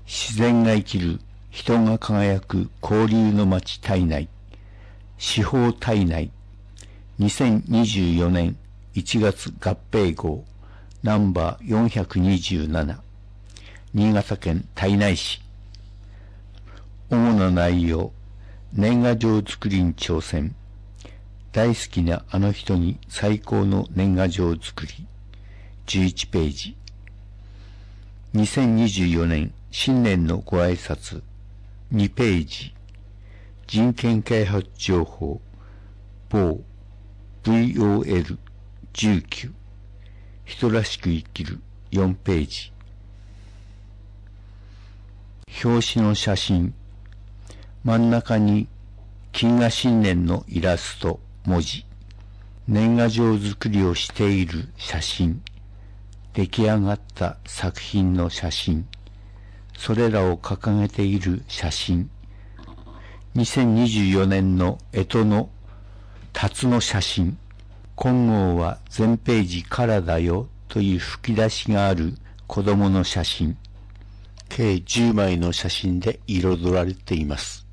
自然が生きる人が輝く交流の街胎内、四方胎内、2024年1月合併号ナンバー427、新潟県胎内市。主な内容、年賀状作りに挑戦。大好きなあの人に最高の年賀状作り。11ページ。2024年新年のご挨拶。2ページ。人権開発情報。某 VOL19。人らしく生きる。4ページ。表紙の写真。真ん中に金河新年のイラスト、文字。年賀状作りをしている写真。出来上がった作品の写真。それらを掲げている写真。2024年の干支の辰の写真。今号は全ページからだよという吹き出しがある子供の写真。計10枚の写真で彩られています。